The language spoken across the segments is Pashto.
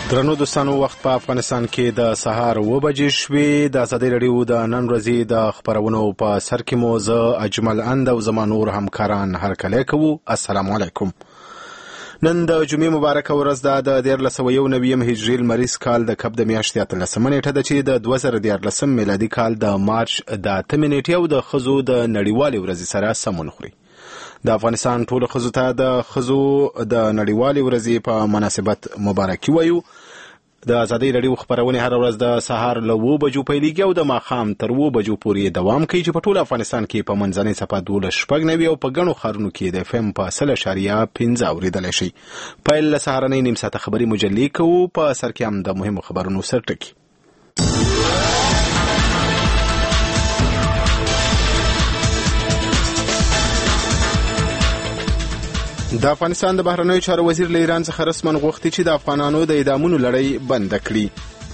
درنو دوستانو، وخت په افغانستان کې د سهار 9 بجې شوې. د ازادي رادیو د نن ورځې د خبرونو په سر کې مو زه اجمل اند او زما نور همکاران هرکلی کوو. السلام علیکم. نن د جمعې مبارکه ورځ ده، د 1491 هجري لمریز کال د کب د میاشتې 13 نیټه ده چې د 2014 میلادي کال د مارچ د 8 نیټې او د ښځو د نړیوالې ورځې سره سمون خوري. د افغانستان ټول ښځو ته د ښځو د نړیوالې ورځې په مناسبت مبارکي وایو. د ازادي رادیو خبرونه هر ورځ د سهار له 9 بجو پیلېږي او د ماښام تر 9 بجو پورې دوام کوي، چې په ټول افغانستان کې په منځنۍ صفحه 12.9 او په ګڼو ښارونو کې د FM په 0.5 اوریدلی شي. پیل له سهارنۍ نیم ساعته خبري مجلې کوو. په سر کې هم د مهمو خبرونو سرټکي. د افغانستان د بهرنیو چارو وزیر له ایران څخه رسما غوښتي چې د افغانانو د اعدامونو لړۍ بند کړي.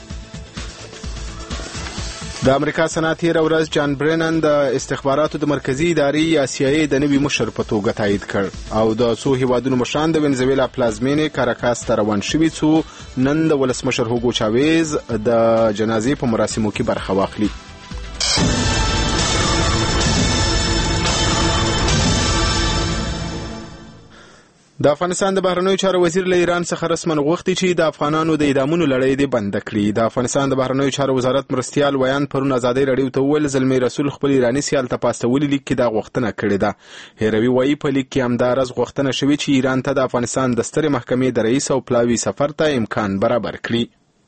د امریکا سنا تېره ورځ جان برینن د استخباراتو د مرکزی ادارې یا CIA د نوي مشر په توګه تایید کړ او د څو هیوادونو مشران د وینزویلا پلازمینې کاراکاس ته روان شوي، څو نن د ولسمشر هوګو چاویز د جنازې په مراسمو کې برخه واخلي. د افغانستان د بهرنیو چارو وزیر له ایران څخه رسما غوښتي چې د افغانانو د اعدامونو لړۍ دې بند کړي. د افغانستان د بهرنیو چارو وزارت مرستیال ویان پرون ازادي رادیو ته وویل زلمی رسول خپل ایرانی سیال ته پاستولي لیک کې دا غوښتنه کړې ده. هیروي وایي په لیک کې همدارس غوښتنه شوې چې ایران ته د افغانستان د سترې محکمې د رئیس او پلاوي سفر ته امکان برابر کړي.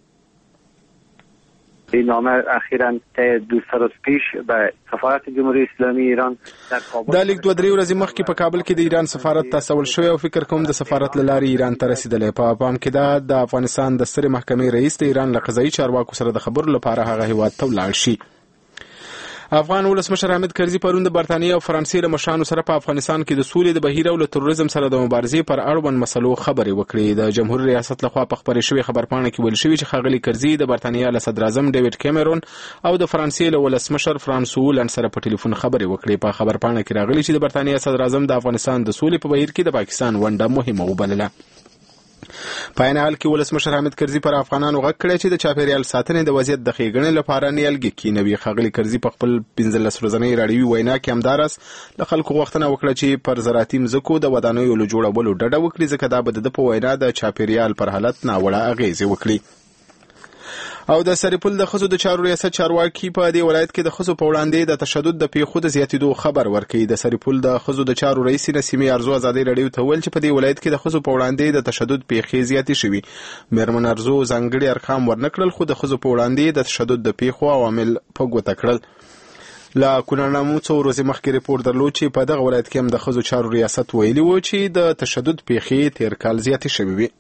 این نامه اخیراً دو سال پیش به سفارت جمهوری اسلامی ایران در کابل دا لیک 2-3 ورځې مخکې په کابل کې د ایران سفارت ته استول شوی او فکر کوم د سفارت له لارې ایران ته رسیدلی. په پام کې دا د افغانستان د سترې محکمې رئیس د ایران له قضایي چارواکو سره د خبرو لپاره هغه هیواد ته ولاړ شي. افغان ولسمشر حامد کرزي پرون د برتانیې او فرانسې له مشرانو سره په افغانستان کې د سولې د بهیر او له تروریزم سره د مبارزې پر اړوند مسلو خبرې وکړې. د جمهوریت ریاست لخوا په خبرې شوې خبرپاڼه کې ویل شوي چې ښاغلي کرزي د برتانیې له صدر اعظم ډیوډ کیمرون او د فرانسې له ولسمشر فرانسوا هولند سره په ټلیفون خبرې وکړې. په خبرپاڼه کې راغلي چې د برتانیې صدر اعظم د افغانستان د سولې په بهیر کې د پاکستان ونډه مهمه وبلله. په عین حال کې ولسمشر حامد کرزي پر افغانانو غږ کړی چې د چاپیریال ساتنې د وضعیت د ښېګڼې لپاره نیالګي کینوي. ښاغلي کرزي په خپل 15 ورځنۍ راډیوي وینا کې همدارس له خلکو غوښتنه وکړه چې پر زراعتي مځکو د ودانیو له جوړولو ډډه وکړي، ځکه دا به د په وینا د چاپیریال پر حالت ناوړه اغېزې وکړي. او د سرپل د ښځو د چارو ریاست چارواکي په دې ولایت کې د ښځو په وړاندې د تشدد د پیښو د زیاتېدو خبر ورکړي. د سرپل د ښځو د چارو رئیس نسیمې ارزو ازادي رادیو ته ویل چې په دې ولایت کې د ښځو په وړاندې د تشدد پیښې زیاتې شوي. میرمن ارزو ځانګړي ارقام ورنکړل، خو د ښځو په وړاندې د تشدد د پیښو عوامل په ګوته کړل. لا کونړنامو څو ورځې مخکې ریپورت درلود چې په دغه ولایت کې هم د ښځو چارو ریاست ویلي و چې د تشدد پیښې تیر کال زیاتې شوي وي.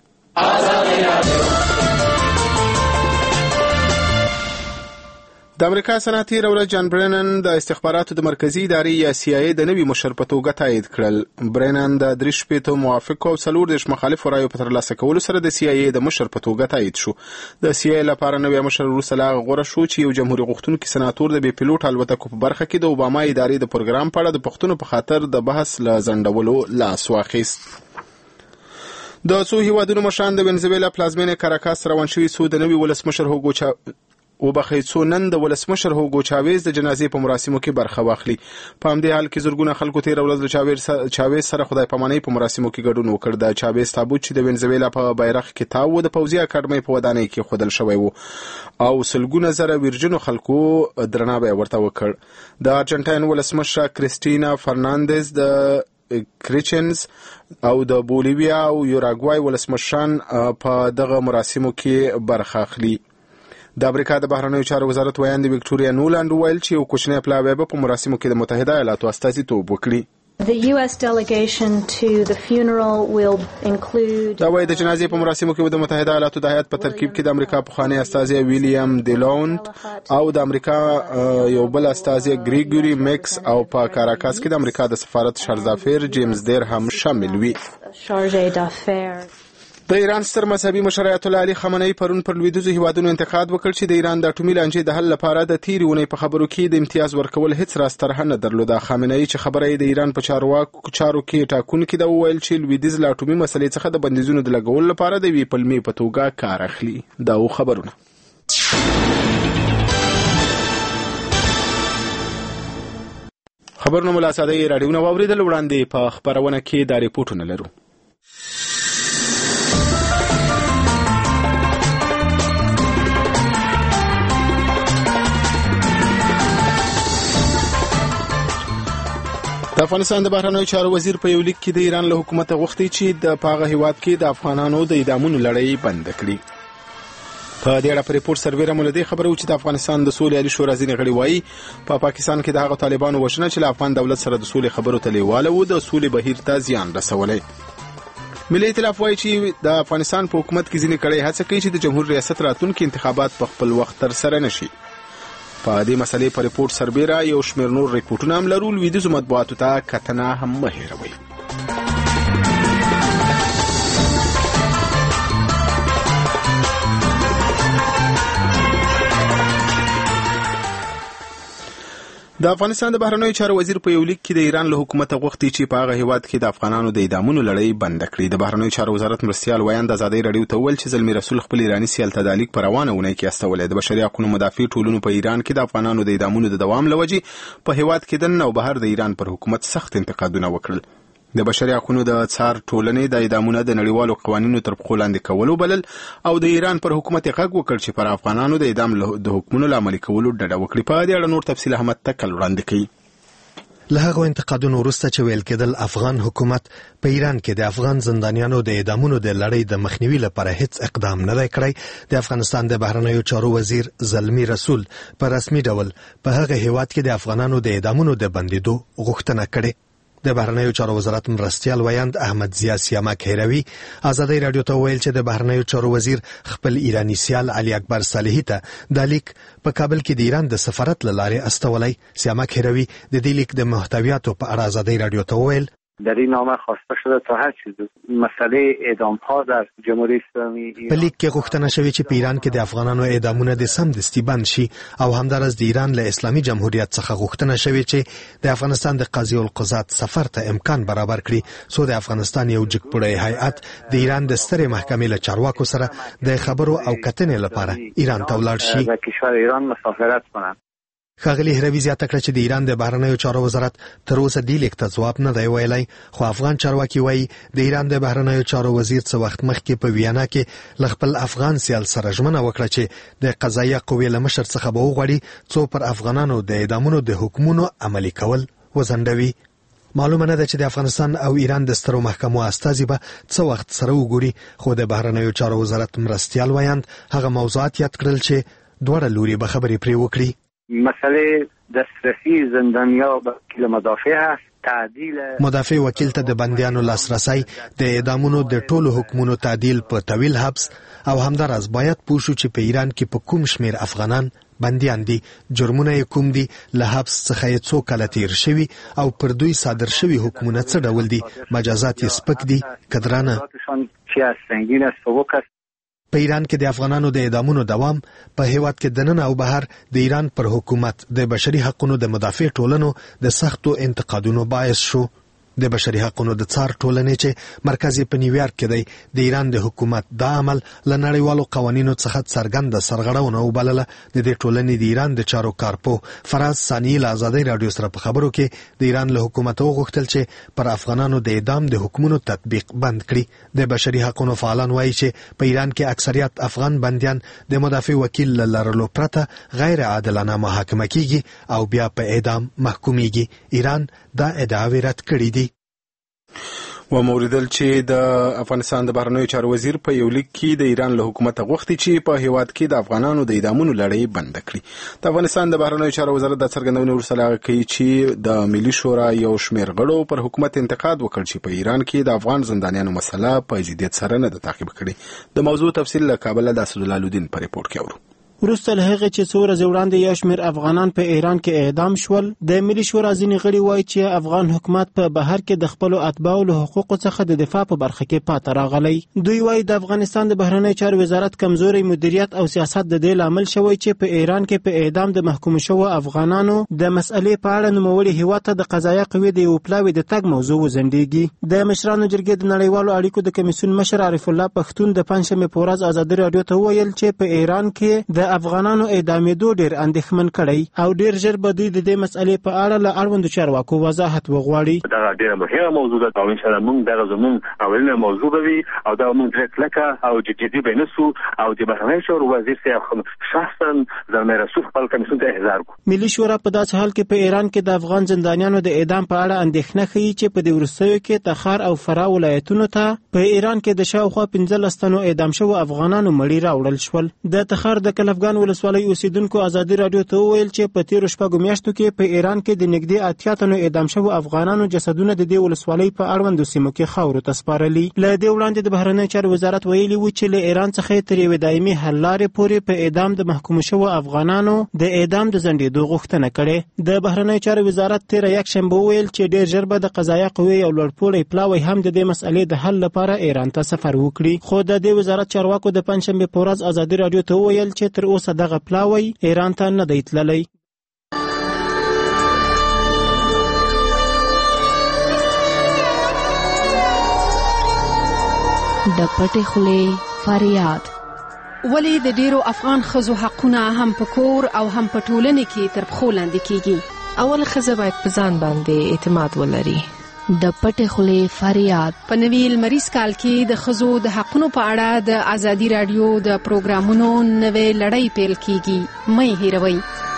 د امریکا سنا تېره ورځ جان برینن د استخباراتو د مرکزی ادارې یا CIA د نوي مشر په توګه تایید کړل. برینن د 3 موافقو او 4 مخالفو رایو په ترلاسه کولو سره د CIA د مشر په توګه تایید شو. د CIA لپاره نوی مشر وروسته له هغه غوره شو چې یو جمهوریت غوښتونکي سناتور د بې پیلوټ الوتکو په برخه کې د اوباما ادارې د پروګرام په اړه د پښتنو په خاطر د بحث له ځنډولو لاس واخیست. د څو هیوادونو مشران د وینزویلا پلازمینې کاراکاس روان شوي، څو د نوي ولسمشر نن د ولسمشر هوګو چاویز د جنازې په مراسمو کې برخه واخلي. په همدې حال کې زرګونه خلکو تېره ورځ د چاویز سره خدای پامانۍ په مراسمو کې ګډون وکړ. د چاویز تابوت چې د وینزویلا په بیرغ کې تاو د پوځي اکاډمۍ په ودانۍ کې ښودل شوی و او سلګونه زره ویرجنو خلکو درناوی ورته وکړ. د ارجنټاین ولسمشر کریسټینا فرناندز د کریچنز او د بولیویا او یوراګوای ولسمشران په دغه مراسمو کې برخه اخلي. د امریکا د بهرنیو چارو وزارت ویان د وکټوریا نولند ویل چې یو کوچنی پلاوی به په مراسمو کې د متحده ایالاتو استازیتوب وکړي. The US delegation to the funeral will include دا وایي د جنازې په مراسمو کې د متحده ایالاتو د هیات په ترکیب کې د امریکا پخوانی استازی ویلیام دیلونت او د امریکا یو بل استازی ګریګوري میکس او په کاراکاس کې د امریکا د سفارت شارزافیر جیمز دیر هم شامل وي. د ایران ستر مذهبي مشر آیت الله علي خامنه‌ای پرون پر لویدیځو هیوادونو انتقاد وکړ چې د ایران د اټومي لانجې د حل لپاره د تیرې اونۍ په خبرو کې د امتیاز ورکول هیڅ راسترهه نه درلوده. خامنه‌ای چې خبره یې د ایران په چارو کې ټاکونکي ده وویل چې لویدیځ له اټومي مسلې څخه د بندیزونو د لګولو لپاره د یوې پلمې په توګه کار اخلي. دا و خبرونه. خبرونه ملا ساده راډیو نو اوریدل وړاندې په خبرونه کې د ریپورتونه لرو. د افغانستان د بهرنیو چارو وزیر په یو لیک کې د ایران له حکومت غوښتي چې د پاغه هیواد کې د افغانانو د اعدامونو لړۍ بند کړي. په دې اړه په ریپورت سرور مولدي خبره و چې د افغانستان د سولې عالی شورا ځینې غړي وایي په پاکستان کې د هغه طالبانو وژنه چې له افغان دولت سره د سولې خبرو ته لیواله و د سولې بهیر ته زیان رسولی. ملي ائتلاف وایي چې د افغانستان په حکومت کې ځینې کړي هڅه کوي چې د جمهور ریاست راتلونکي انتخابات په خپل وخت تر سره نشي. په دې مسلې په ریپورت سربیره یو شمېر نور ریپورتونه هم لرو. لویدیځو مطبوعاتو ته کتنه هم مه هېروئ. د افغانستان د بهرنیو چارو وزیر په یو لیک کې د ایران له حکومت غوښتي چې په هغه هیواد کې د افغانانو د اعدامونو لړۍ بند کړي. د بهرنیو چارو وزارت مرستیال ویاند ازادي راډیو ته وویل چې زلمی رسول خپل ایرانی سیال ته د لیک په روانه اونۍ کې استولې. د بشري حقوقو مدافع ټولنو په ایران کې د افغانانو د اعدامونو د دوام لوجې په هیواد کې دننه او بهر د ایران پر حکومت سخت انتقادونه وکړل. د بشري حقوقو د څار ټولنې د اعدامونو د نړیوالو قوانینو تر پښو لاندې کولو بلل او د ایران پر حکومت غږ وکړ چې پر افغانانو د اعدام د حکمونو عملي کولو ډډه وکړي. په دې اړه نور تفصیل احمد تکل وړاندې کوي. له هغه انتقادونو وروسته چې ویل کېدل افغان حکومت په ایران کې د افغان زندانیانو د اعدامونو د لړۍ د مخنیوي لپاره هیڅ اقدام نه دی کړی، د افغانستان د بهرنیو چارو وزیر زلمی رسول په رسمي ډول په هغه هیواد کې د افغانانو د اعدامونو د بندیدو غوښتنه کړې. د بهرنیو چارو وزارت مرستیال ویاند احمد ضیا سیامک هیروی ازادي رادیو ته ویل چې د بهرنیو چارو وزیر خپل ایرانی سیال علي اکبر صالحی ته د لیک په کابل کې د ایران د سفارت له لارې استولی. سیامک هیروی د دې لیک د محتویاتو په اړه ازادي رادیو ته ویل در این نامه خواسته شده تا هر چیز مسئله اعدام ها در جمهوری اسلامی ایران په لیک کې غوښتنه شوې چې په ایران کې د افغانانو اعدامونه د سمدستي بند شي او همدارس د ایران له اسلامي جمهوریت څخه غوښتنه شوې چې د افغانستان د قاضي القضات سفر ته امکان برابر کړي څو د افغانستان یو جګپوړی هیئت د ایران د سترې محکمې له چارواکو سره د خبرو او کتنې لپاره ایران ته ولاړ شي. در کشور ایران مسافرت کنند. ښاغلي هروي زیاته کړه چې د ایران د بهرنیو چارو وزارت تر اوسه دې لیک ته ځواب نه دی ویلی، خو افغان چارواکي وایي د ایران د بهرنیو چارو وزیر څه وخت مخکې په ویانا کې له خپل افغان سیال سره ژمنه وکړه چې د قضایه قوې له مشر څخه به وغواړي څو پر افغانانو د اعدامونو د حکمونو عملي کول وځنډوي. معلومه نه ده چې د افغانستان او ایران د سترو محکمو استازي به څه وخت سره وګوري، خو د بهرنیو چارو وزارت مرستیال ویاند هغه موضوعات یاد کړل چې دواړه لوري به خبرې پرې وکړي. مسئله دسترسی زندانیا به وکیل مدافع هست، تعدیل مدافع وکیل ته د بندیانو لاسرسی، د اعدامونو د ټولو حکمونو تعدیل په طویل حبس او همدارس باید پوه شو چې په ایران کې په کوم شمیر افغانان بندیان دي، جرمونه یې کوم دي، له حبس څخه یې څو کاله تیر شوي او پر دوی صادر شوي حکمونه څه ډول دي، مجازات یې سپک دي که درانه. په ایران کې د افغانانو د اعدامونو دوام په هیواد کې دننه او بهر د ایران پر حکومت د بشري حقوقو د مدافع ټولنو د سختو انتقادونو باعث شو. د بشري حقوقو د څار ټولنې چې مرکز په نیویارک کې دی د ایران د حکومت دا عمل له نړیوالو قوانینو څخه څرګنده سرغړونه وبلله. د دې ټولنې د ایران د چارو کارپو فراز ثانی له ازادي رادیو سره په خبرو کې د ایران له حکومت وغوښتل چې پر افغانانو د اعدام د حکمونو تطبیق بند کړي. د بشري حقوقو فعالان وایي چې په ایران کې اکثریت افغان بندیان د مدافع وکیل له لرلو پرته غیر عادلانه محاکمه کیږي او بیا په اعدام محکومیږي. ایران دا ادعاوې رد کړې دي. و موریدل چې د افغانستان د بهرنیو چارو وزیر په یو لیک کې د ایران له حکومت غوښتي چې په هیواد کې د افغانانو د اعدامونو لړۍ بند کړي. د افغانستان د بهرنیو چارو وزارت د څرګندونې وروسته کوي چې د ملي شورا یو شمېر غړو پر حکومت انتقاد وکړ چې په ایران کې د افغان زندانیانو مسله په جدیت سره نه ده تعقیب کړې. د موضوع تفصیل له کابل د اسدالله الدین په ریپورت کې اورو. وروسته له هغې چې څو ورځې وړاندې یو شمېر افغانان په ایران کې اعدام شول، د ملي شورا ځینې غړي وایي چې افغان حکومت په بهر کې د خپلو اتباعو له حقوقو څخه د دفاع په برخه کې پاته راغلی. دوی وایي د افغانستان د بهرنیو چارو وزارت کمزوري مدیریت او سیاست د دې لامل شوی چې په ایران کې په اعدام د محکوم شوو افغانانو د مسئلې په اړه نوموړي هیواد ته د قضایه قوې د یو پلاوي د تګ موضوع وځنډېږي. د مشرانو جرګې د نړیوالو اړیکو د کمیسیون مشر عارف الله پښتون د پنجشنبې په ورځ ازادي راډیو ته وویل چې په ایران کې د افغانانو اعدامېدو ډېر اندېښمن کړی او ډېر ژر به دوی د دې مسئلې په اړه له اړوندو چارواکو وضاحت وغواړي. دا ډېره مهمه موضوع ده او انشاءالله موږ دغه زموږ اولنه موضوع به وي او دا موږ ډېر کلکه او جدي به نه سو او د بهرنیو چارو وزیر صاحب شخصا زلمی رسول خپل کمیسیون ته احضار کړ. ملي شورا په داسې حال کې په ایران کې د افغان زندانیانو د اعدام په اړه اندېښنه ښیي چې په دې وروستیو کې تخار او فراه ولایتونو ته په ایران کې د شاوخوا 15 تنو اعدام شوو افغانانو مړي راوړل شول. د تخار د کلفګان ولسوالۍ اوسیدونکو ازادي راډیو ته وویل چې په تیرو شپږو میاشتو کې په ایران کې د نږدې 80 تنو اعدام شوو افغانانو جسدونه د دې ولسوالۍ په اړوندو سیمو کې خاورو ته سپارلي. له دې وړاندې د بهرنیو چارو وزارت ویلي و چې له ایران څخه تر یوې دایمي حل لارې پورې په اعدام د محکوم شوو افغانانو د اعدام د ځنډېدو غوښتنه کړې. د بهرنیو چارو وزارت تېره یکشنبه وویل چې ډېر ژر به د قضایه قوې یو لوړپوړی پلاوی هم د دې مسئلې د حل لپاره ایران ته سفر وکړي. خو د دې وزارت چارواکو د پنجشنبې په ورځ ازادي راډیو ته وویل چې تر اوسه دغه پلاوی ایران ته نه دی تللی. د پټې خولې فریاد. ولې د ډیرو افغان ښځو حقونه هم په کور او هم په ټولنه کې تر پښو لاندې کیږي؟ اول ښځه باید په ځان باندې اعتماد ولري. د پټې خولې فریاد. په نوي لمریز کال کې د ښځو د حقونو په اړه د ازادي راډیو د پروګرامونو نوې لړۍ پیل کیږي. مه هېروئ.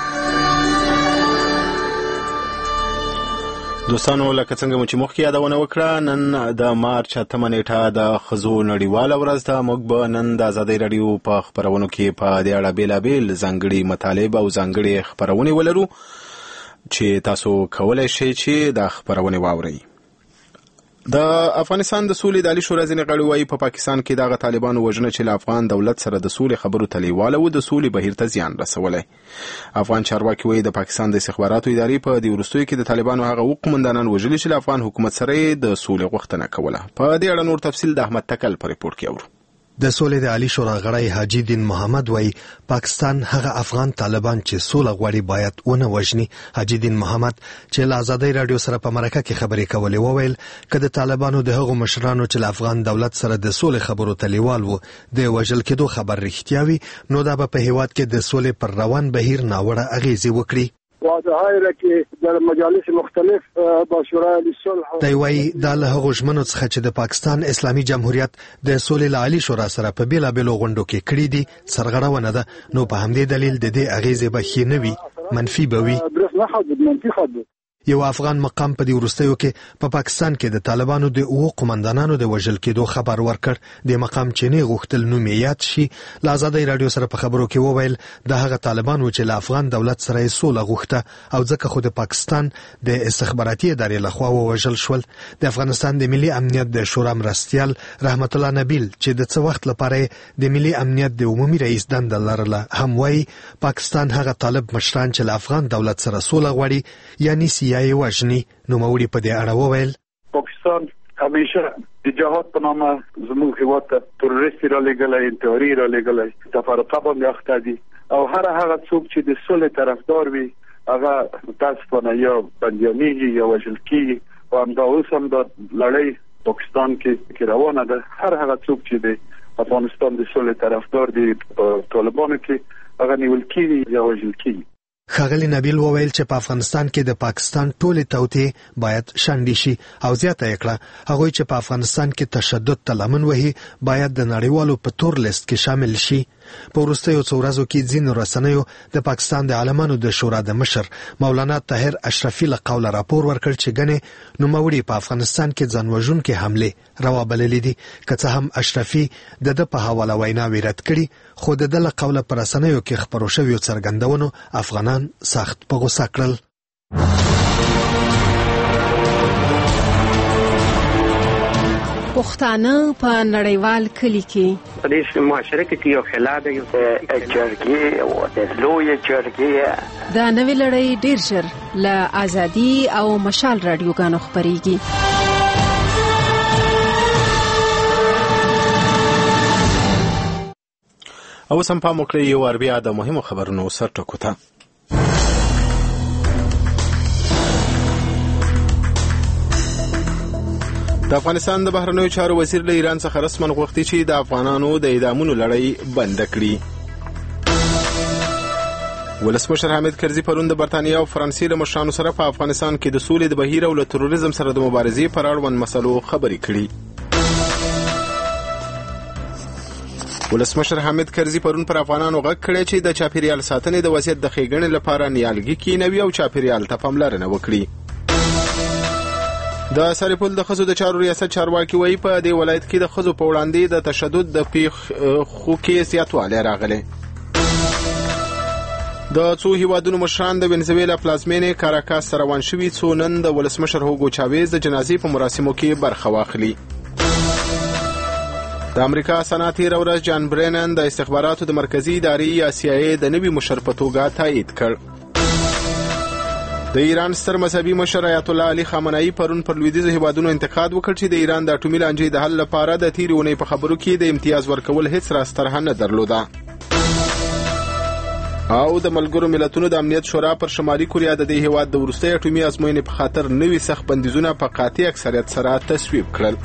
دوستانو لکه څنګه مو چې مخکې یادونه وکړه، نن د مارچ 8 نیټه د ښځو نړیواله ورځ ده. موږ به نن د ازادۍ راډیو په خپرونو کې په دې اړه بېلابېل ځانګړي مطالب او ځانګړي خپرونې ولرو چې تاسو کولی شئ چې دا خپرونې واورئ. د افغانستان د سولې د عالی شورا ځینې غړي وایي په پاکستان کې دغه طالبانو وژنه چې له افغان دولت سره د سولې خبرو ته لیواله و د سولې بهیر ته زیان رسولی. افغان چارواکي وایي د پاکستان د استخباراتو ادارې په دې وروستیو کې د طالبانو هغه قومندانان وژلي چې له افغان حکومت سره د سولې غوښتنه کوله. په دې اړه نور تفصیل د احمد تکل په ریپورت کې اورو. د سولې د عالی شورا غړی حاجی دین محمد وایي پاکستان هغه افغان طالبان چې سوله غواړي باید ونه وژني. حاجی دین محمد چې له ازادۍ راډیو سره په مرکه کې خبرې کولې وویل که د طالبانو د هغو مشرانو چې له افغان دولت سره د سولې خبرو ته لیوال وو د وژل کېدو خبر رښتیا وي نو دا به په هیواد کې د سولې پر روان بهیر ناوړه اغیزې وکړي. واضحه را کې د مجالس مختلف با شورای الصلح دی وایي دا له هغو ژمنو څخه چې د پاکستان اسلامي جمهوریت د سولې له عالي شورا سره په بېلابېلو غونډو کې کړي دي سرغړونه ده، نو په همدې دلیل د دې اغیزې به ښې نه وي، منفي به وي. یو افغان مقام په دې وروستیو کې په پاکستان کې د طالبانو د اوه قومندانانو د وژل کېدو خبر ورکړ. د مقام چې نه غوښتل نوم یې یاد شي له ازادۍ راډیو سره په خبرو کې وویل د هغه طالبانو چې له افغان دولت سره یې سوله غوښته او ځکه خو د پاکستان د استخباراتي ادارې لخوا ووژل شول. د افغانستان د ملي امنیت د شورا مرستیال رحمت الله نبیل چې د څه وخت لپاره د ملي امنیت د عمومي رئیس دنده لرله هم وایي پاکستان هغه طالب مشران چې له افغان دولت سره سوله غواړي یعنی یې وژني. نو موري په دې اړه وویل پاکستان همیشه د جهاد په نامه زموږ هیواد ته تروریسټي را لېږلی، انتحاري را لېږلی، تفرقه باندې اخته دي او هغه څوک چې د سولې طرفدار وي هغه متاسفانه یا بندیانېږي یا وژل کېږي او همدا اوس هم دا لړۍ پاکستان کې روانه ده. هغه څوک چې د افغانستان د سولې طرفدار دي په طالبانو کې هغه نیول کېږي یا وژل کېږي. ښاغلي نبیل وویل چې په افغانستان کې د پاکستان ټولې توطئې باید شنډې شي او زیاته یې کړه هغوی چې په افغانستان کې تشدد ته لمن وهي باید د نړیوالو په تور لیست کې شامل شي. په وروستیو څو ورځو کې ځینو رسنیو د پاکستان د عالمانو د شورا د مشر مولانا طاهر اشرفي له قوله راپور ورکړ چې ګنې نوموړي په افغانستان کې ځان وژونکې حملې روا بللې دي. که څه هم اشرفي د ده په حواله ویناوې رد کړي خو د ده له قوله په رسنیو کې خپرو شویو څرګندونو افغانان سخت په غوسه کړل. پښتانه په نړیوال کلی کې په دې معاشره کې یو خلا د جرګې او د لوی جرګې د نوې لړۍ ډیر ژر له ازادي او مشال رادیوګانو خبريږي. او سم په موکل یو اربیا د مهمو خبرونو سر ټکوته. د افغانستان د بهرنیو چارو وزیر له ایران څخه رسماً غوښتي چې د افغانانو د اعدامونو لړۍ بند کړي. ولسمشر حامد کرزي پرون د برتانیا او فرانسې له مشرانو سره په افغانستان کې د سولې د بهیر او له تروریزم سره د مبارزې پر اړوند مسلو خبرې کړي. ولسمشر حامد کرزي پرون پر افغانانو غږ کړی چې د چاپیریال ساتنې د وضعیت د ښېګڼې لپاره نیالګي کینوي او چاپیریال ته پاملرنه وکړي. د سرپل د ښځو د چارو ریاست چارواکي وایي په دې ولایت کې د ښځو په وړاندې د تشدد د پیښو کې زیاتوالی راغلی. د څو هیوادونو مشران د وینزویلا پلازمینې کاراکاس ته روان شوي څو نن د ولسمشر هوګو چاویز د جنازې په مراسمو کې برخه واخلي. د امریکا سنا تېره ورځ جان برینن د استخباراتو د مرکزي ادارې یا CIA د نوي مشر په توګه تایید کړ. د ایران ستر مذهبي مشر آیت الله علي خامنه‌ای پرون پر لویدیځو هیوادونو انتقاد وکړ چې د ایران د اټومي لانجې د حل لپاره د تېرې اونۍ په خبرو کې د امتیاز ورکول هیڅ راسترهه نه درلوده. او د ملګرو ملتونو د امنیت شورا پر شمالي کوریا د دې هیواد د وروستۍ اټومي ازموینې په خاطر نوي سخت بندیزونه په قاطع اکثریت سره تصویب کړل.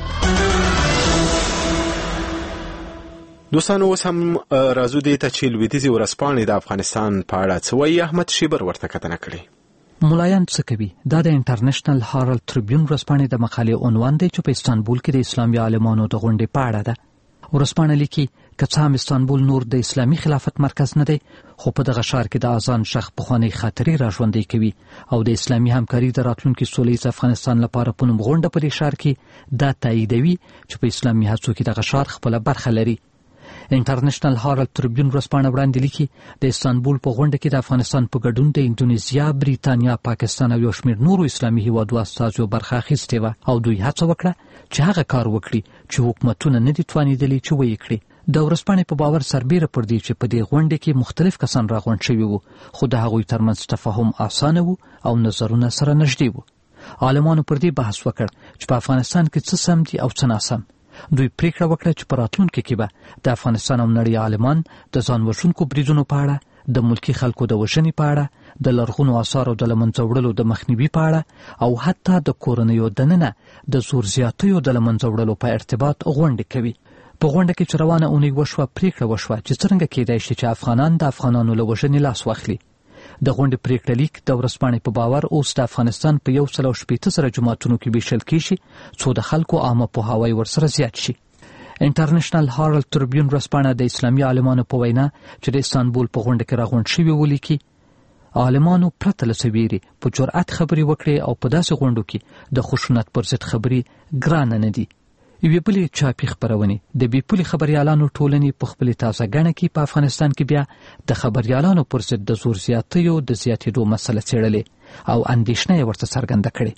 دوستانو اوس هم راځو دې ته چې لویدیځې ورځپاڼې د افغانستان په اړه څه وایي. احمد شیبر ورته کتنه کړې. ملایان څه کوي؟ دا د انټرنیشنل هارالد تریبیون ورځپاڼې د مقالې عنوان دی چې په استانبول کې د اسلامي عالمانو د غونډې په اړه ده. ورځپاڼه لیکي که څه هم استانبول نور د اسلامي خلافت مرکز نه دی، خو په دغه ښار کې د اذان شخ پخوانۍ خاطرې راژوندۍ کوي او د اسلامي همکاري د راتلونکي سولیز افغانستان لپاره په نوم غونډه په دې ښار کې دا تاییدوي چې په اسلامي هڅو کې دغه ښار خپله برخه لري. انټرنیشنل هارالد تریبیون ورځپاڼه وړاندې لیکي د استانبول په غونډه کې د افغانستان په ګډون د اندونیزیا، بریتانیا، پاکستان او یو شمېر نورو اسلامي هیوادو استازو برخه اخیستې وه او دوی هڅه وکړه چې هغه کار وکړي چې حکومتونه نه دي توانېدلي چې ویې کړي. د ورځپاڼې په باور سربیره پر دې چې په دې غونډه کې مختلف کسان راغونډ شوي وو، خو د هغوی ترمنځ تفاهم اسانه وو او نظرونه سره نږدې وو. عالمانو پر دې بحث وکړ چې په افغانستان کې څه سم دي او څه ناسم. دوی پریکړه وکړه چې په راتلونکي کې به د افغانستان او نړۍ عالمان د ځان وژونکو بریدونو په اړه، د ملکي خلکو د وژنې په اړه، د لرغونو آثارو د له منځه وړلو د مخنیوي په اړه او حتی د کورنیو دننه د زور زیاتیو د له منځه وړلو په ارتباط غونډې کوي. په غونډه کې چې روانه اونۍ وشوه، پریکړه وشوه چې څرنګه کېدای شي چې افغانان د افغانانو له وژنې لاس واخلي. د غونډې پریکړه لیک د ورځپاڼې په باور اوس د افغانستان په 160 سره جماعتونو کې ویشل کېږي څو د خلکو عامه پوهاوی ورسره زیات شي. انټرنیشنل هارالد تریبیون ورځپاڼه د اسلامي عالمانو په وینا چې د استانبول په غونډه کې راغونډ شوي ولیکي عالمانو پرته له څه ویرې په جرأت خبرې وکړې او په داسې غونډو کې د خشونت پر ضد خبرې ګرانه نه دي. یوې بلې چاپي خپرونې د بې پولې خبریالانو ټولنې په خپلې تازه ګڼه کې په افغانستان کې بیا د خبریالانو پر ضد د زور زیاتیو د زیاتېدو مسله څېړلې او اندېښنه یې ورته څرګنده کړې.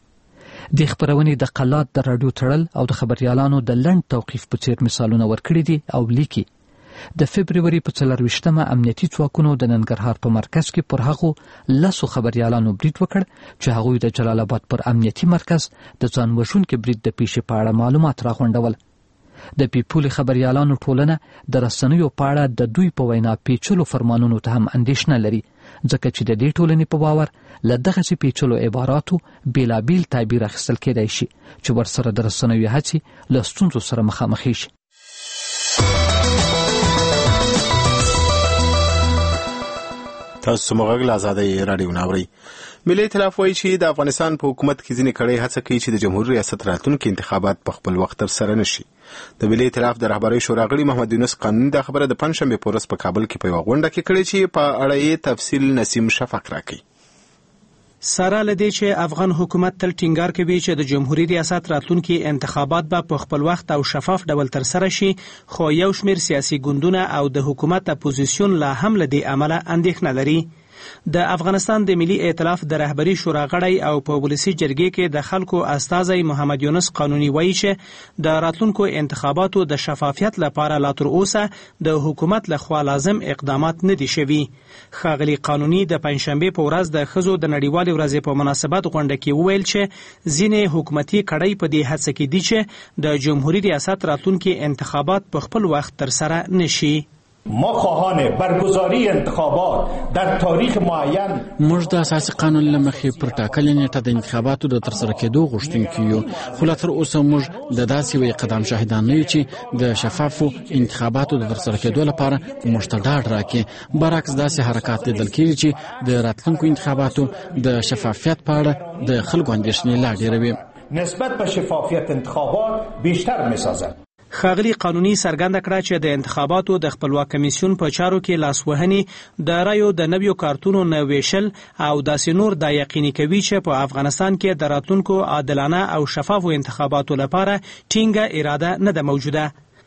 د خپرونې د قلات د راډیو تړل او د خبریالانو د لنډ توقیف په څیر مثالونه ورکړي دي او لیکي د فبروري په 24مه امنیتي ځواکونو د ننګرهار په مرکز کې پر هغو 10 خبریالانو برید وکړ چې هغوی د جلال آباد پر امنیتي مرکز د ځان وژونکي برید د پیښې په اړه معلومات راغونډول. د پیپولي خبریالانو ټولنه د رسنیو په اړه د دوی په وینا پیچلو فرمانونو ته هم اندېښنه لري، ځکه چې د دې ټولنې په باور له دغسې پیچلو عباراتو بېلابېل تعبیر اخیستل کېدای شي چې ورسره د رسنیو هڅې له ستونزو سره مخامخې شي. تاسو موږ له آزادۍ راډیو ناوړي. ملي ائتلاف وایي چې د افغانستان په حکومت کې ځینې کړۍ هڅه کوي چې د جمهوریت ریاست راتلونکي انتخابات په خپل وخت ترسره نشي. د ملي ائتلاف د رهبرۍ شورا غړي محمد یونس قانوني دا خبره د پنځشنبې په ورځ په کابل کې په یوه غونډه کې کړې چې په اړه یې تفصیل نسیم شفق راکړي. سره لدې چې افغان حکومت تل ټینګار کوي چې د جمهوریت ریاست راتلونکي انتخابات به په خپل وخت او شفاف ډول ترسره شي، خو یو شمېر سیاسي ګوندونه او د حکومت اپوزیسیون لا هم لدې عمله اندېښنه لري. د افغانستان د ملي ائتلاف د رهبری شورا غړی او په ولسی جرګې کې د خلکو استازی محمد یونس قانوني وایي چې د راتلونکو انتخاباتو د شفافیت لپاره لا تر اوسه د حکومت لخوا لازم اقدامات نه دي شوي. ښاغلي قانوني د پنځشنبه په ورځ د ښځو د نړیوالې ورځې په مناسبت غونډه کې وویل چې ځینې حکومتي کړۍ په دې هڅه کې دي چې د جمهوریت ریاست راتلونکي انتخابات په خپل وخت ترسره نشي. ما خواهان برگزاری انتخابات در تاریخ معین موږ د اساسي قانون له مخې پر ټاکلې نیټه د انتخاباتو د ترسره کېدو غوښتونکي یو، خو لا تر اوسه موږ د داسې یوې قدم شاهدان نه یو چې د شفافو انتخاباتو د ترسره کېدو لپاره موږ ته ډاډ راکړي. برعکس داسې حرکات لیدل کېږي چې د راتلونکو انتخاباتو د شفافیت په اړه د خلکو اندېښنې لا ډېروي. نسبت به شفافیت انتخابات بیشتر می‌سازد. ښاغلي قانوني څرګنده کړه چې د انتخاباتو د خپلواک کمیسیون په چارو کې لاسوهنې د رایو د نویو کارتونو نه ویشل او داسې نور دا یقیني کوي چې په افغانستان کې د راتلونکو عادلانه او شفافو انتخاباتو لپاره ټینګه اراده نه ده موجوده.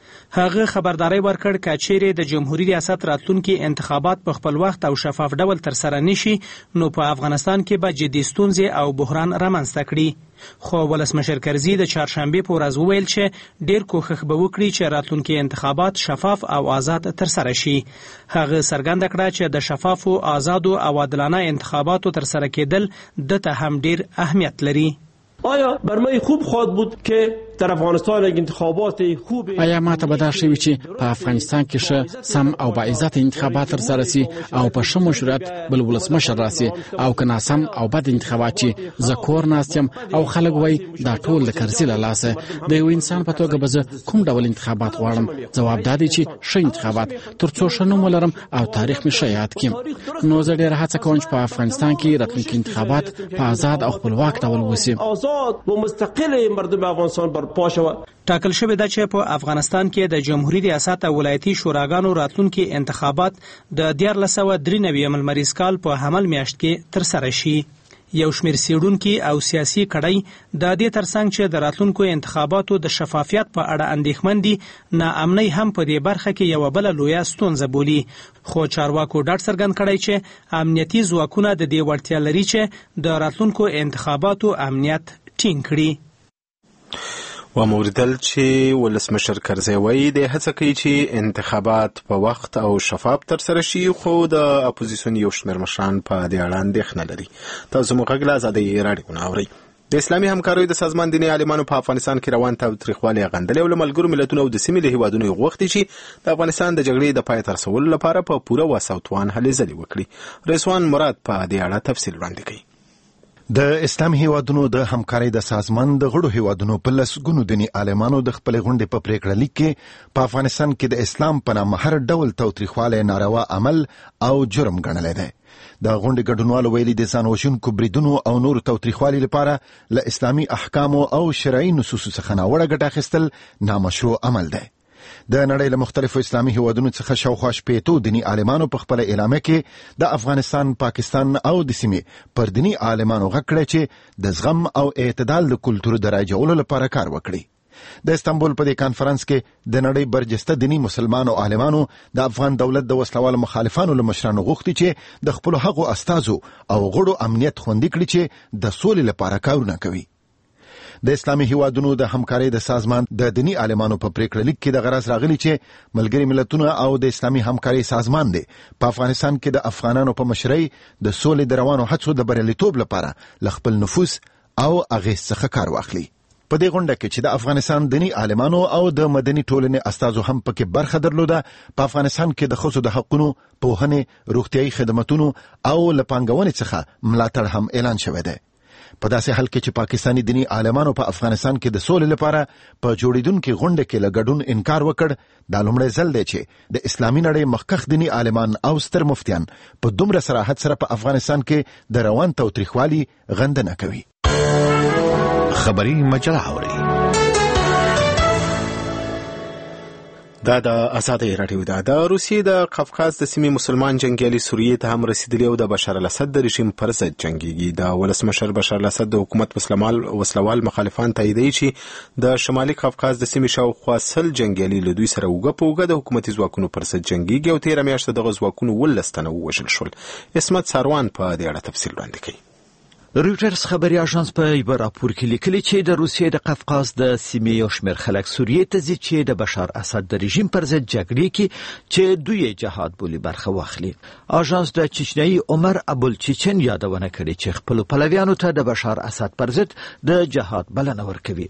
هغه خبرداري ورکړ چې چیرې د جمهوریت ریاست راتلونکي انتخابات په خپل وخت او شفاف ډول ترسره نشي نو په افغانستان کې به جدي ستونزې او بحران رامنځته کړي. خو ولسمشر کرزي د چهارشنبه په ورځ وویل چې ډیر کوښښ به وکړي چې راتلونکي انتخابات شفاف او آزاد ترسره شي. هغه څرګنده کړه چې د شفافو، آزادو او عادلانه انتخاباتو ترسره کېدل دته هم ډیر اهمیت لري. آیا برای خوب خواهد بود که در افغانستان یک انتخابات خوب آیا ماته به دا شوي چې په افغانستان کې ښه سم او باعزت انتخابات ترسره سي او په ښه مشروعیت بل ولسمشر راسي او که ناسم او بد انتخابات چې زه کور ناست یم او خلک وایي دا ټول د کرزي له لاسه د یو انسان په توګه به زه کوم ډول انتخابات غواړم؟ ځواب دا دی چې ښه انتخابات تر څو ښه نوم ولرم او تاریخ مې ښه یاد کړم. نو زه ډېره هڅه کوم چې په افغانستان کې راتلونکي انتخابات په آزاد او خپلواک ډول وسي. و مستقل مردم افغانستان برپا شود. ټاکل شوې ده چې په افغانستان کې د جمهوریت ریاست او ولایتي شوراګانو راتلونکي انتخابات د 1993 لمریز کال په حمل میاشت کې ترسره شي. یو شمېر څېړونکي او سیاسي کړۍ د دې ترڅنګ چې د راتلونکو انتخاباتو د شفافیت په اړه اندېښمن دي، ناامنۍ هم په دې برخه کې یوه بله لویه ستونزه بولي. خو چارواکو ډاډ څرګند کړی چې امنیتي ځواکونه د دې وړتیا لري چې د راتلونکو انتخاباتو امنیت ټینګ کړي. و موریدل چې ولسمشر کرزي وایي د هڅه کوي چې انتخابات په وخت او شفاف ترسره شي، خو د اپوزیسیون یو شمېر مشران په دې اړه اندېښنه لري. تاسو مو غږ له ازادۍ راډیو نه اورئ. د اسلامي همکاریو د سازمان دیني عالمانو په افغانستان کې روان تاوتریخوالی غندلې او له ملګرو ملتونو او د سیمې له هیوادونو غوښتي چې د افغانستان د جګړې د پای ته رسولو لپاره په پوره وس او توان هلې ځلې وکړي. رضوان مراد په دې اړه تفصیل وړاندې کوي. د اسلامي هیوادونو د همکارۍ د سازمان د غړو هیوادونو په لسګونو دیني عالمانو د خپل غونډې په پریکړه لیک کې په افغانستان کې د اسلام په نامه هر ډول تاوتریخوالی ناروا عمل او جرم ګڼلی دی. د غونډې ګډونوالو ویلي د ځان وژونکو بریدونو او نورو تاوتریخوالي لپاره له اسلامي احکامو او شرعي نصوصو څخه ناوړه ګټه اخیستل نامشروع عمل دی. د نړۍ له مختلفو اسلامي هیوادونو څخه شاوخوا 80 دیني عالمانو په خپل اعلامیه کې د افغانستان، پاکستان او د سیمې پر دیني عالمانو غږ کړی چې د زغم او اعتدال د کلتور د رایجولو لپاره کار وکړي. د استانبول په دې کانفرنس کې د نړۍ برجسته دیني مسلمانو عالمانو د افغان دولت د وسلوال مخالفانو له مشرانو غوښتي چې د خپل هغو استازو او غړو امنیت خوندي کړي چې د سولې لپاره کارونه کوي. د اسلامي هیوادونو د همکارۍ د سازمان د دیني عالمانو په پریکړه لیک کې د غرض راغلی چې ملګري ملتونه او د اسلامي همکارۍ سازمان دی په افغانستان کې د افغانانو په مشرۍ د سولې د روانو هڅو د بریالیتوب لپاره له خپل نفوذ او اغېز څخه کار واخلي. په دې غونډه کې چې د افغانستان دیني عالمانو او د مدني ټولنې استازو هم پکې برخه درلوده، په افغانستان کې د ښځو د حقونو، پوهنې، روغتیايي خدماتونو او له پانګونې څخه ملاتړ هم اعلان شوی دی. په داسې حال کې چې پاکستاني دیني عالمانو په افغانستان کې د سولې لپاره په جوړیدونکو غونډه کې له ګډون انکار وکړ، دا لومړی ځل دی چې د اسلامي نړۍ مخکښ دیني عالمان او ستر مفتیان په دومره صراحت سره په افغانستان کې د روان تاوتریخوالي غندنه کوي. خبري مجله اوري. دا د آزادۍ راډیو ده. د روسیې د قفقاز د سیمې مسلمان جنګیالي سوریې ته هم رسیدلی او د بشار الاسد د رژیم پر ضد جنګیږي. د ولسمشر بشار الاسد د حکومت وسلوال مخالفان تاییدوي چې د شمالي قفقاز د سیمې شاوخوا 100 جنګیالي له دوی سره اوږه په اوږه د حکومتي ځواکونو پر ضد جنګیږي او 13 میاشتې دغه ځواکونو 12 تنه ووژل شول. اسمت ساروان په دې اړه تفصیل وړاندې کوي. رویټرز خبري اژانس په یو راپور کې لیکلي چې د روسیې د قفقاز د سیمې یو شمېر خلک سوریې ته ځي چې د بشار اسد د رژیم پر ضد جګړې کې چې دوی جهاد بولي برخه واخلي. اژانس د چچنیایي عمر ابوالچچن یادونه کړې چې خپل پلویانو ته د بشار اسد پر ضد د جهاد بلنه ورکوي.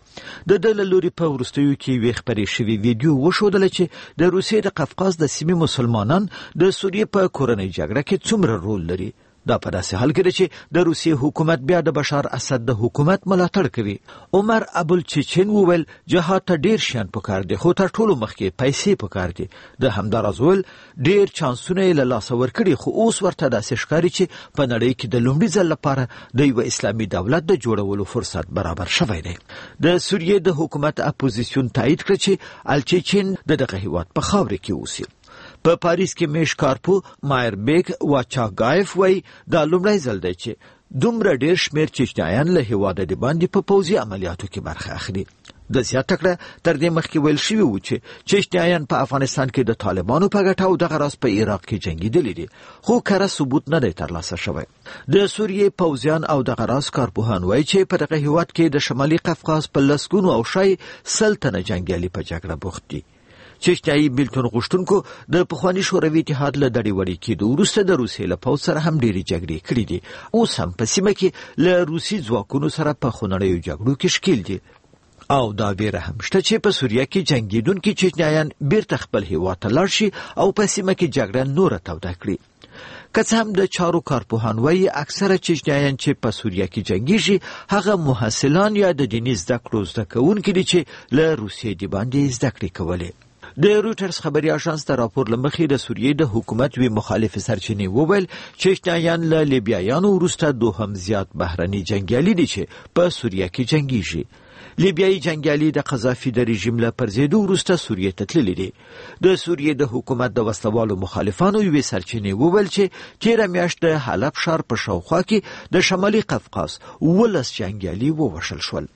د لوري په وروستیو کې وی خبرې شوی ویډیو وښودل چې د روسیې د قفقاز د سیمې مسلمانان د سوریې په کورنۍ جګړه کې څومره رول لري. دا په داسې حال کې چې د روسیې حکومت بیا د بشار اسد د حکومت ملاتړ کوي. عمر ابوالچچن وویل جهاد ته ډیر شیان پکار دي خو تر ټولو مخکې پیسې پکار دي. د همداراز وویل ډیر چانسونه یې له لاسه ورکړي خو اوس ورته داسې ښکاري چې په نړۍ کې د لومړي ځل لپاره د یو اسلامي دولت د جوړولو فرصت برابر شوی دی. د سوریې د حکومت اپوزیسیون تایید کړ چې الچچن دغه هیواد په خاوره کې اوسي. په پاریس کې میش کارپو مایربیک واچاګایف وای دا لومړی ځل دی چې دومره ډیر شمیر چچنیایان له هیواده د باندې په پوځي عملیاتو کې برخه اخلي. د زیاته کړه تر دې مخکې ویل شوی و چې چچنیایان په افغانستان کې د طالبانو په ګټه او دغه راز په عراق کې جنگیدلي دي خو کره ثبوت نه دی ترلاسه شوی. د سوریې پوځیان او دغه راز کارپوهان وایي چې په دغه هیواد کې د شمالي قفقاز په لسګونو او شای 100 تنه جنگیالي په جګړه بوخت دي. چچنیایي بیلتون غوښتونکو د پخواني شوروي اتحاد له دړې وړې کېدو وروسته د روسیې له پوځ سره هم ډېرې جګړې کړې دي. اوس هم په سیمه کې له روسي ځواکونو سره په خونړیو جګړو کې ښکېل دي او دا ویره هم شته چې په سوریه کې جنګېدونکي چچنیایان بیرته خپل هیواد ته لاړ شي او په سیمه کې جګړه نوره توده کړي. که څه هم د چارو کارپوهان وایي اکثره چچنیایان چې په سوریه کې جنګېږي هغه محصلان یا د دیني زده کړو زده کوونکي دي چې له روسیې د باندې زده کړې کولې. د رویټرز خبري اژانس د راپور لمخې د سوریې د حکومت وی مخالف سرچینې وویل چچنیایان له لیبیایانو وروسته دوهم زیات بهرني جنگیالي دي چې په سوریه کې جنګیږي. لیبیایي جنگیالي د قذافي د رژیم له پرځېدو وروسته سوریې ته تللي دي. د سوریې د حکومت د وسلوالو مخالفانو یوې سرچینې وویل چې 13 میاشت د حلب ښار په شاوخوا کې د شمالي قفقاز 12 جنگیالي ووژل شول.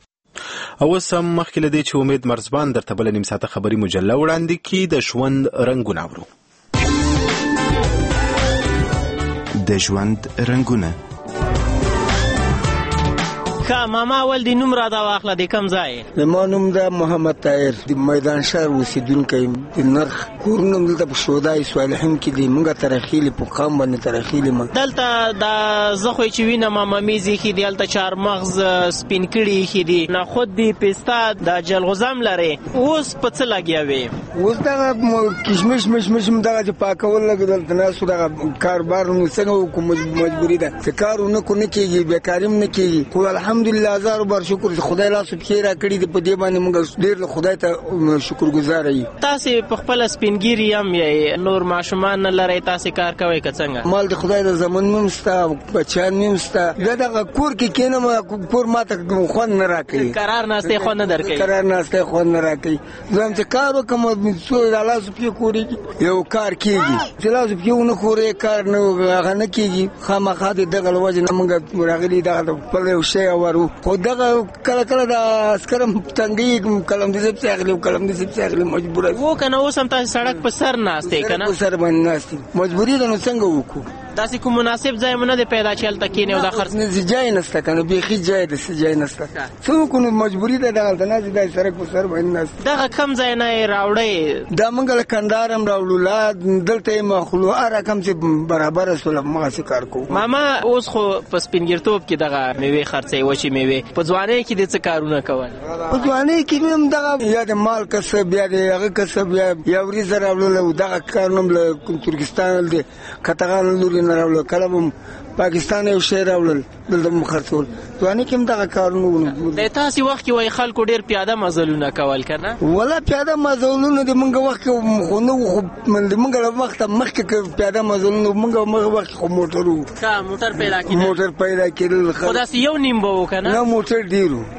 او سم مخکې له دې چې امید مرزبان درته بل نیم ساعته خبري مجله وړاندې کی د ژوند رنگونه اورو. د ژوند رنگونه ماما ول دی نوم را دا واخله د کم ځای؟ ما نوم دا محمد طاهر د میدان شهر اوسیدونکی د نرخ کورنم دلته په شودای صالحین کې دی. موږ ترخیل په قام باندې ترخیل ما دلته دا زخوي چې وینه ماما میزي کې دی دلته چار مغز سپین کړي کې دی نه خود دی پستا د جلغوزم لري. اوس په څه لګیاوي؟ اوس دا کشمش مشمش دغه چې پاکول لګیدل تناسو دغه کاربار نو څنګه کوم مجبوری ده چې کارونه کو نه کیږي بیکاریم نه کیږي. خو الحمدلله هزار بار شکر خدای لا سبحانه را کړی دی په دې باندې موږ ډیر خدای ته شکرګزار یو. تاسو په خپل سپینګيري هم یې نور ماشومان لري تاسو کار کوي که څنګه؟ مال د خدای د زمون ممستا بچان ممستا دغه کور کې کینم کور ماته خو نه راکړي قرار نهسته خو نه درکړي قرار نهسته خو نه راکړي. زم چې کار وکم څو الله سبحانه کوي یو کار کیږي چې لازم یو نه کورې کار نه هغه نه کیږي. خامخا دغه لوجه نه موږ راغلي دغه په یو شی ورو خو دغه کله کله د اسکرم تنګي کلم دې څه اخلي کلم دې څه اخلي مجبور وو کنه اوس هم تاسو سړک په سر ناشته کنه په سر باندې ناشته مجبوری ده نو څنګه وکړو. تاسو کوم مناسب ځای مونږ نه پیدا چل تکینه او د خرڅ نه ځای نشته کنه بيخي ځای د ځای نشته څو کو مجبوری ده دغه نه د سړک په سر باندې ناشته. دغه کم ځای نه راوړې دا منګل کندارم راوړو لا دلته مخلو اره کم چې برابر سول مغه کار کو. ماما اوس خو په سپینګرتوب کې دغه میوه خرڅي وچی میوه په ځواني کې د څه کارونه کول؟ په ځواني کې هم دغه یا د مال کسب یا د هغه کسب یا ورزه راوړل دغه کارونه له ترکستان د کتغان لوري نه راوړل کله پاکستان یو شهر راوړل دلته مخرصول ځواني کې هم دغه کارونه. د تاسو وخت کې وای خلکو ډیر پیاده مزلونه کول کنه؟ ولا پیاده مزلونه د منګه وخت خو نو من د منګه وخت مخکې پیاده مزلونه منګه وخت خو موټرو کا موټر پیدا کړي موټر پیدا کړل خو داس یو نیم بو کنه نه موټر ډیرو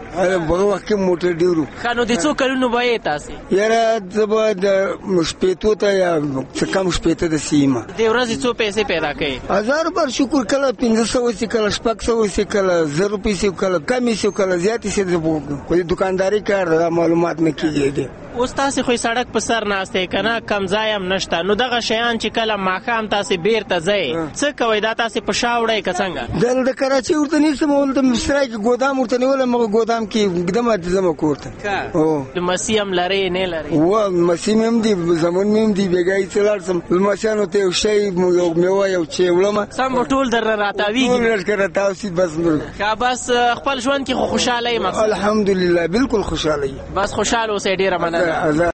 هغه وخت کې موټر ډیرو. خانو د څو کلونو به تاسو؟ یاره زبا د شپېتو ته یا څه کم شپېته د سیمه. د ورځې څو پیسې پیدا کوي؟ 1000 بر شکر کله 1500 سي کله 600 سي کله 1000 روپۍ سي کله کم سي کله زیات سي. د دکانداري کار معلومات نه کیږي. اوس تاسو خو سړک په سر ناشته کنه کم ځای هم نشته نو دغه شیان چې کله ماخام تاسو بیرته ځئ څه کوي دا تاسو په شاوړی کڅنګ د کراچي ورته نیسم ول د مصرای کې ګودام ورته نیول مغه ګودام کې قدمه زما کوړته او د مسیم لري نه لري و مسیم هم دی زمون مم دی بیګای څلارسم ماشانو ته شی یو میوه یو چې ولما سم ټول در راتاویږي ټول کړه تاسو بس خپل ژوند کې خوشاله یم الحمدلله بالکل خوشاله بس خوشاله اوسې ډیره مننه.